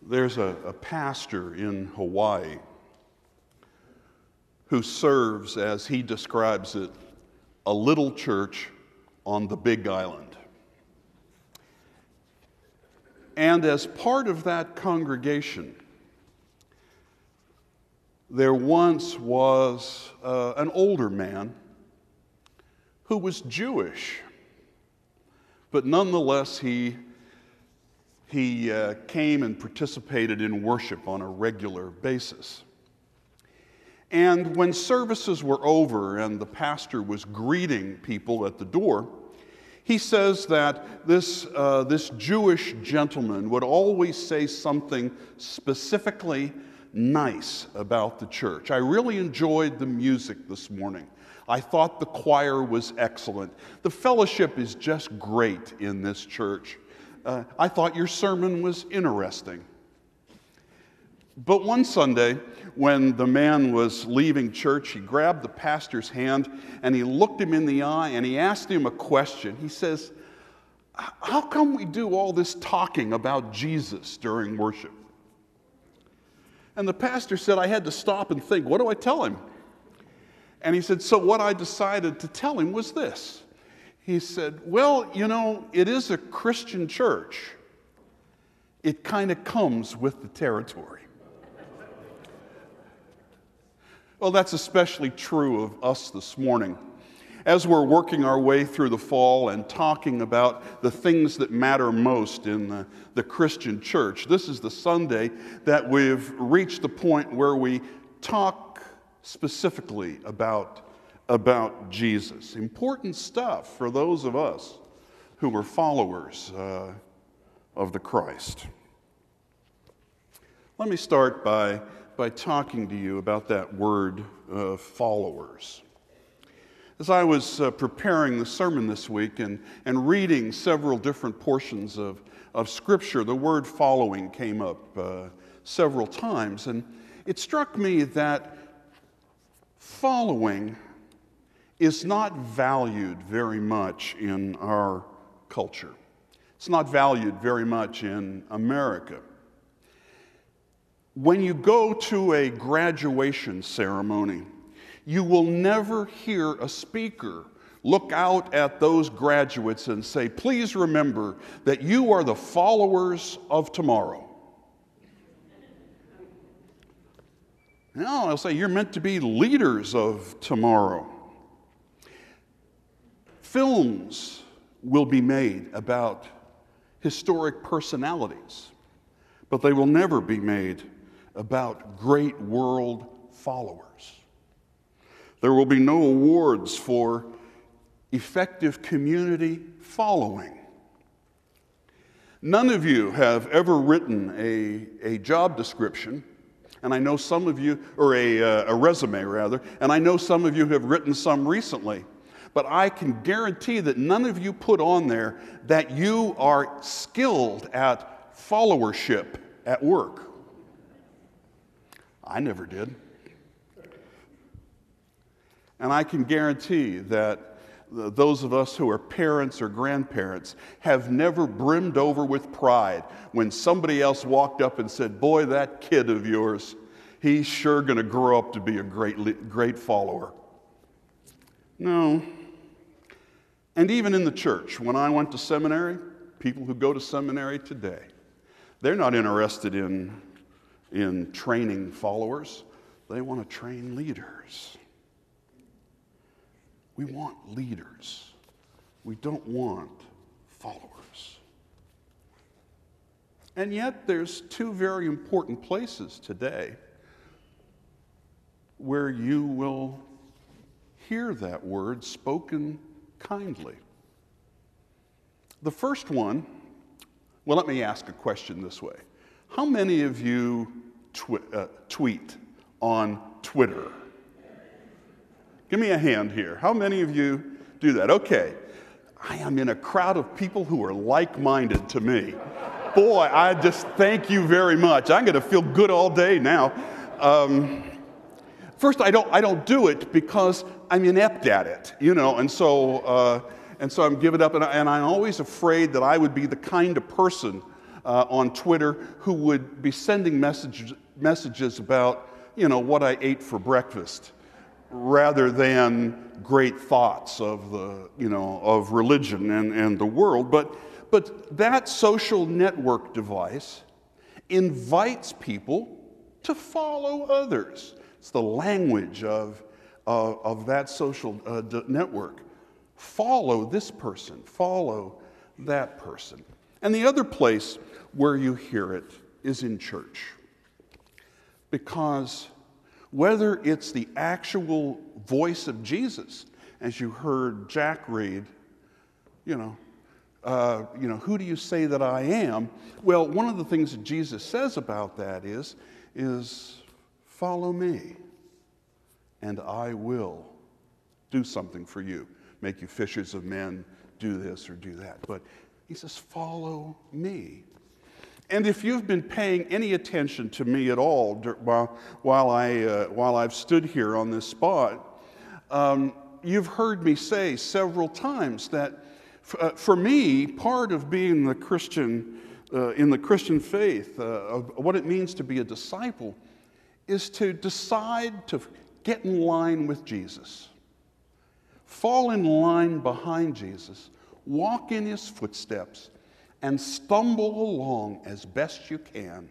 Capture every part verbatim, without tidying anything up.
There's a, a pastor in Hawaii who serves, as he describes it, a little church on the Big Island. And as part of that congregation, there once was uh, an older man who was Jewish, but nonetheless he, he uh, came and participated in worship on a regular basis. And when services were over and the pastor was greeting people at the door, he says that this, uh, this Jewish gentleman would always say something specifically nice about the church. I really enjoyed the music this morning. I thought the choir was excellent. The fellowship is just great in this church. Uh, I thought your sermon was interesting. But one Sunday, when the man was leaving church, he grabbed the pastor's hand and he looked him in the eye and he asked him a question. He says, "How come we do all this talking about Jesus during worship?" And the pastor said, "I had to stop and think, what do I tell him?" And he said, "So what I decided to tell him was this." He said, "Well, you know, it is a Christian church. It kind of comes with the territory." Well, that's especially true of us this morning. As we're working our way through the fall and talking about the things that matter most in the, the Christian church, this is the Sunday that we've reached the point where we talk specifically about, about Jesus. Important stuff for those of us who are followers uh, of the Christ. Let me start by by talking to you about that word, uh, followers. As I was uh, preparing the sermon this week and, and reading several different portions of, of Scripture, the word following came up uh, several times, and it struck me that following is not valued very much in our culture. It's not valued very much in America. When you go to a graduation ceremony, you will never hear a speaker look out at those graduates and say, "Please remember that you are the followers of tomorrow." No, they'll say, "You're meant to be leaders of tomorrow." Films will be made about historic personalities, but they will never be made about great world followers. There will be no awards for effective community following. None of you have ever written a, a job description, and I know some of you, or a, uh, a resume rather, and I know some of you have written some recently, but I can guarantee that none of you put on there that you are skilled at followership at work. I never did. And I can guarantee that those of us who are parents or grandparents have never brimmed over with pride when somebody else walked up and said, "Boy, that kid of yours, he's sure going to grow up to be a great, great follower." No. And even in the church, when I went to seminary, people who go to seminary today, they're not interested in in training followers. They want to train leaders. We want leaders. We don't want followers. And yet there's two very important places today where you will hear that word spoken kindly. The first one, well, let me ask a question this way. How many of you twi- uh, tweet on Twitter? Give me a hand here. How many of you do that? Okay. I am in a crowd of people who are like-minded to me. Boy, I just thank you very much. I'm going to feel good all day now. Um, first, I don't I don't do it because I'm inept at it, you know, and so uh, and so I'm giving up, and, I, and I'm always afraid that I would be the kind of person uh, on Twitter who would be sending messages, messages about, you know, what I ate for breakfast, rather than great thoughts of the, you know, of religion and, and the world. But, but that social network device invites people to follow others. It's the language of, uh, of that social uh, d- network. Follow this person, follow that person. And the other place where you hear it is in church. Because whether it's the actual voice of Jesus, as you heard Jack read, you know, uh, you know, who do you say that I am? Well, one of the things that Jesus says about that is, is follow me, and I will do something for you. Make you fishers of men, do this or do that. But he says, follow me. And if you've been paying any attention to me at all while, while, I, uh, while I've stood here on this spot, um, you've heard me say several times that f- uh, for me, part of being the Christian, uh, in the Christian faith, uh, of what it means to be a disciple, is to decide to get in line with Jesus. Fall in line behind Jesus, walk in his footsteps, and stumble along as best you can,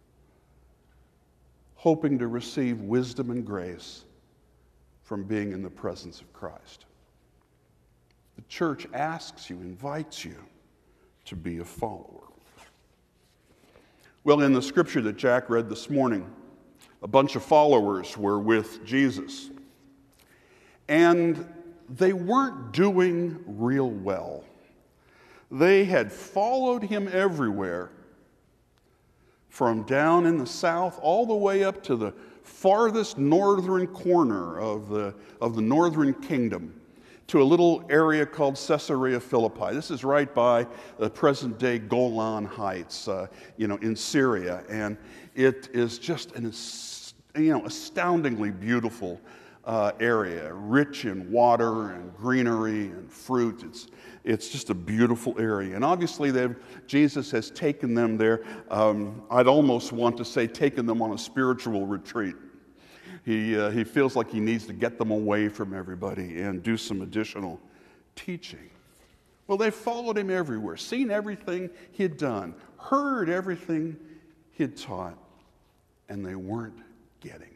hoping to receive wisdom and grace from being in the presence of Christ. The church asks you, invites you to be a follower. Well, in the scripture that Jack read this morning, a bunch of followers were with Jesus, and they weren't doing real well. They had followed him everywhere, from down in the south all the way up to the farthest northern corner of the, of the northern kingdom, to a little area called Caesarea Philippi. This is right by the present-day Golan Heights, uh, you know, in Syria, and it is just an, you know, astoundingly beautiful uh, area, rich in water and greenery and fruit. It's It's just a beautiful area. And obviously, they've, Jesus has taken them there. Um, I'd almost want to say taken them on a spiritual retreat. He, uh, he feels like he needs to get them away from everybody and do some additional teaching. Well, they followed him everywhere, seen everything he had done, heard everything he had taught, and they weren't getting it.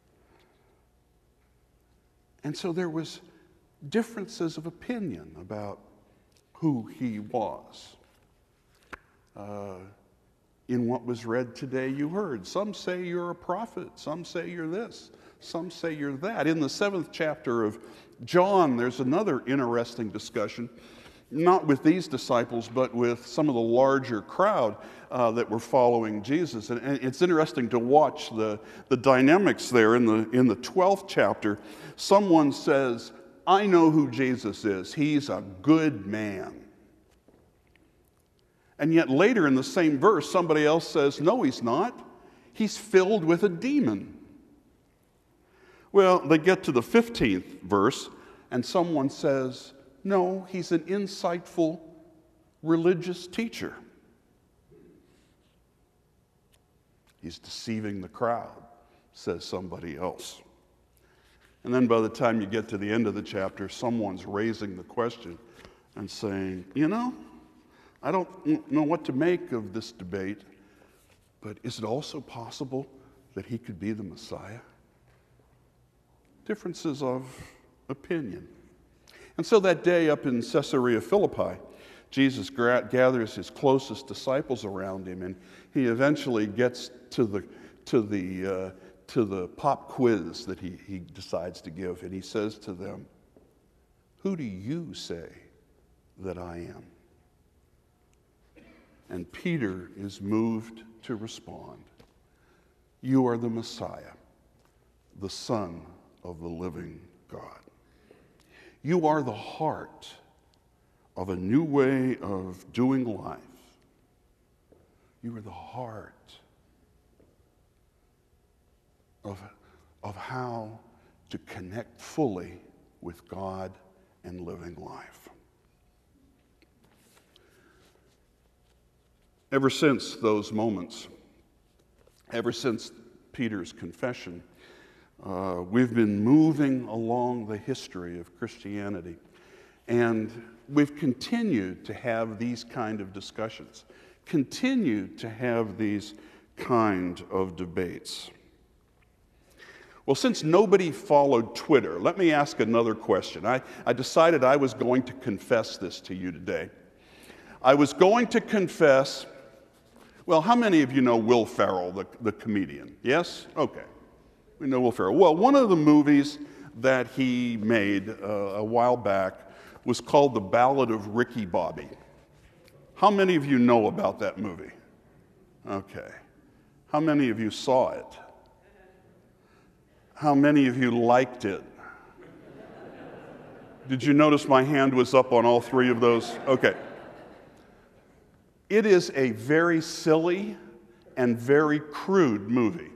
And so there was differences of opinion about who he was. Uh, in what was read today, you heard, some say you're a prophet, some say you're this, some say you're that. In the seventh chapter of John, there's another interesting discussion, not with these disciples, but with some of the larger crowd uh, that were following Jesus. And, and it's interesting to watch the, the dynamics there. In the, in the twelfth chapter, someone says, I know who Jesus is. He's a good man. And yet later in the same verse, somebody else says, no, he's not. He's filled with a demon. Well, they get to the fifteenth verse, and someone says, no, he's an insightful religious teacher. He's deceiving the crowd, says somebody else. And then by the time you get to the end of the chapter, someone's raising the question and saying, you know, I don't know what to make of this debate, but is it also possible that he could be the Messiah? Differences of opinion. And so that day up in Caesarea Philippi, Jesus gathers his closest disciples around him, and he eventually gets to the to the uh, to the pop quiz that he, he decides to give, and he says to them, who do you say that I am? And Peter is moved to respond, you are the Messiah, the Son of the living God. You are the heart of a new way of doing life. You are the heart of, of how to connect fully with God and living life. Ever since those moments, ever since Peter's confession, uh, we've been moving along the history of Christianity, and we've continued to have these kind of discussions, continued to have these kind of debates. Well, since nobody followed Twitter, let me ask another question. I, I decided I was going to confess this to you today. I was going to confess, well, how many of you know Will Ferrell, the, the comedian? Yes? Okay. We know Will Ferrell. Well, one of the movies that he made uh, a while back was called The Ballad of Ricky Bobby. How many of you know about that movie? Okay. How many of you saw it? How many of you liked it? Did you notice my hand was up on all three of those? Okay. It is a very silly and very crude movie.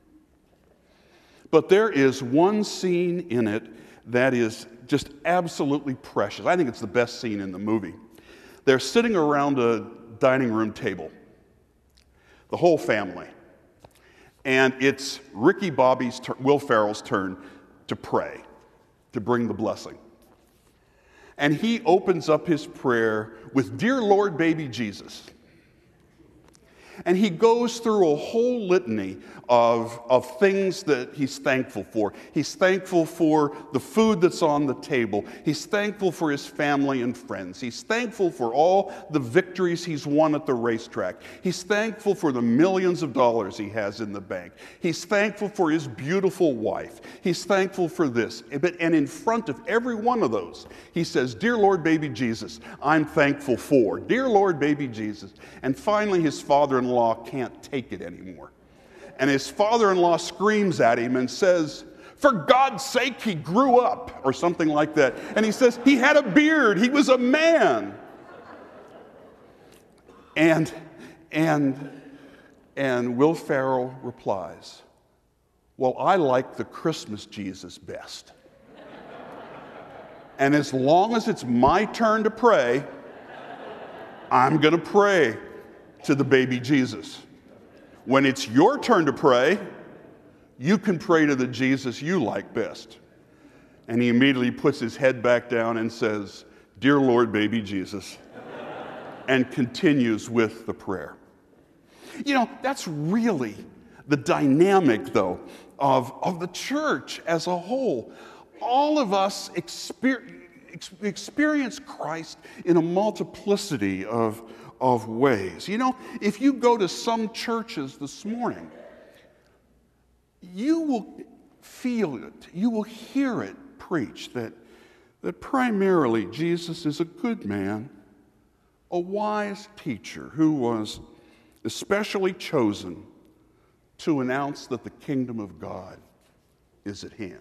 But there is one scene in it that is just absolutely precious. I think it's the best scene in the movie. They're sitting around a dining room table, the whole family. And it's Ricky Bobby's, Will Ferrell's turn to pray, to bring the blessing. And he opens up his prayer with, "Dear Lord, baby Jesus." And he goes through a whole litany of, of things that he's thankful for. He's thankful for the food that's on the table. He's thankful for his family and friends. He's thankful for all the victories he's won at the racetrack. He's thankful for the millions of dollars he has in the bank. He's thankful for his beautiful wife. He's thankful for this. And in front of every one of those, he says, "Dear Lord, baby Jesus, I'm thankful for. Dear Lord, baby Jesus." And finally, his father-in-law can't take it anymore. And his father-in-law screams at him and says, "For God's sake, he grew up," or something like that. And he says, "He had a beard. He was a man." And, and, and Will Ferrell replies, "Well, I like the Christmas Jesus best. And as long as it's my turn to pray, I'm going to pray to the baby Jesus. When it's your turn to pray, you can pray to the Jesus you like best." And he immediately puts his head back down and says, "Dear Lord, baby Jesus," and continues with the prayer. You know, that's really the dynamic, though, of, of the church as a whole. All of us experience, experience Christ in a multiplicity of of ways. You know, if you go to some churches this morning, you will feel it, you will hear it preached that, that primarily Jesus is a good man, a wise teacher who was especially chosen to announce that the kingdom of God is at hand.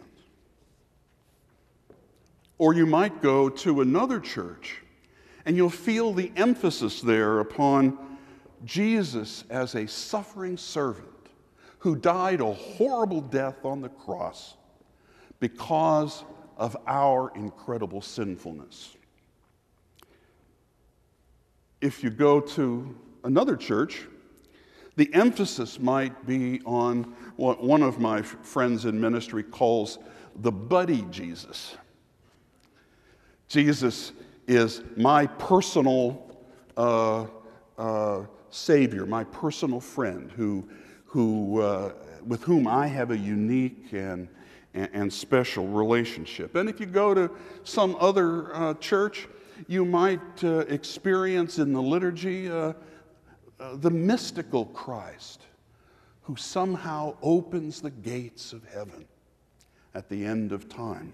Or you might go to another church and you'll feel the emphasis there upon Jesus as a suffering servant who died a horrible death on the cross because of our incredible sinfulness. If you go to another church, the emphasis might be on what one of my friends in ministry calls the buddy Jesus. Jesus is my personal uh, uh, savior, my personal friend, who, who, uh, with whom I have a unique and, and, and special relationship. And if you go to some other uh, church, you might uh, experience in the liturgy uh, uh, the mystical Christ, who somehow opens the gates of heaven at the end of time.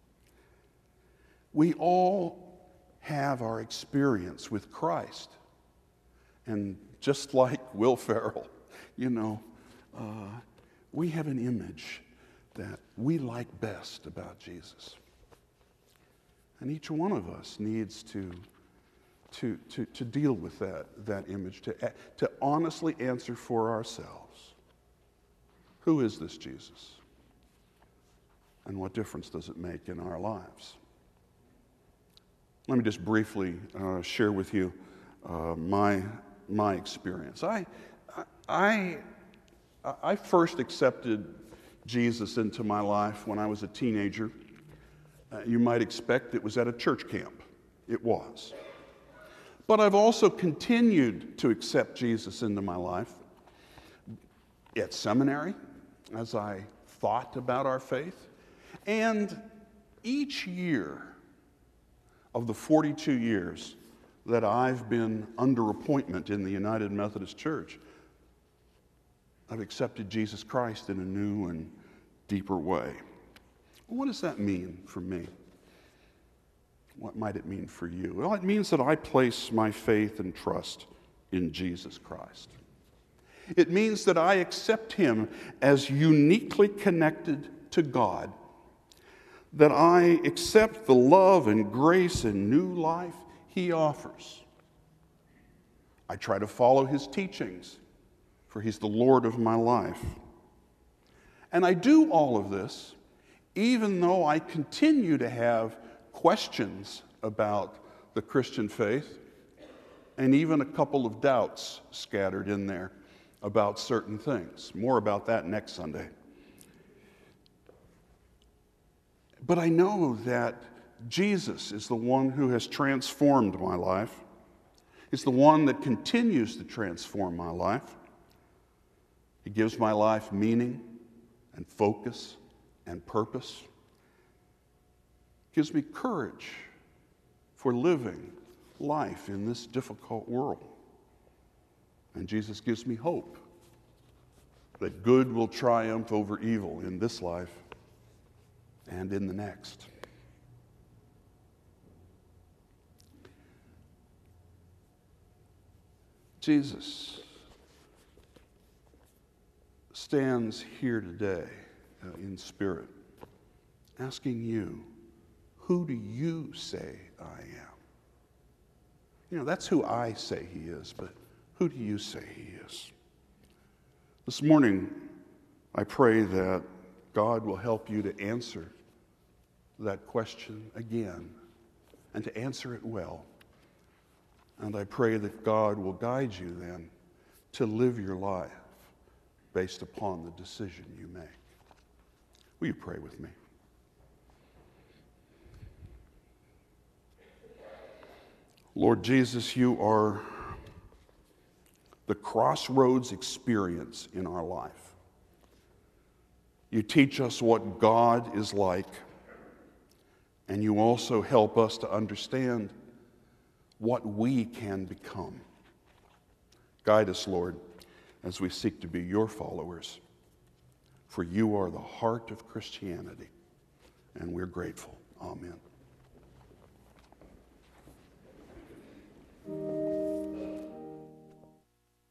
We all have our experience with Christ. And just like Will Ferrell, you know, uh, we have an image that we like best about Jesus. And each one of us needs to, to, to, to deal with that, that image, to, to honestly answer for ourselves. Who is this Jesus? And what difference does it make in our lives? Let me just briefly uh, share with you uh, my, my experience. I, I, I first accepted Jesus into my life when I was a teenager. Uh, you might expect it was at a church camp. It was. But I've also continued to accept Jesus into my life at seminary, as I thought about our faith, and each year of the forty-two years that I've been under appointment in the United Methodist Church, I've accepted Jesus Christ in a new and deeper way. What does that mean for me? What might it mean for you? Well, it means that I place my faith and trust in Jesus Christ. It means that I accept him as uniquely connected to God, that I accept the love and grace and new life he offers. I try to follow his teachings, for he's the Lord of my life. And I do all of this even though I continue to have questions about the Christian faith and even a couple of doubts scattered in there about certain things. More about that next Sunday. But I know that Jesus is the one who has transformed my life. He's the one that continues to transform my life. He gives my life meaning and focus and purpose. Gives me courage for living life in this difficult world. And Jesus gives me hope that good will triumph over evil in this life and in the next. Jesus stands here today uh, in spirit, asking you, who do you say I am? You know, that's who I say he is, but who do you say he is? This morning, I pray that God will help you to answer that question again and to answer it well. And I pray that God will guide you then to live your life based upon the decision you make. Will you pray with me? Lord Jesus, you are the crossroads experience in our life. You teach us what God is like, and you also help us to understand what we can become. Guide us, Lord, as we seek to be your followers, for you are the heart of Christianity, and we're grateful. Amen.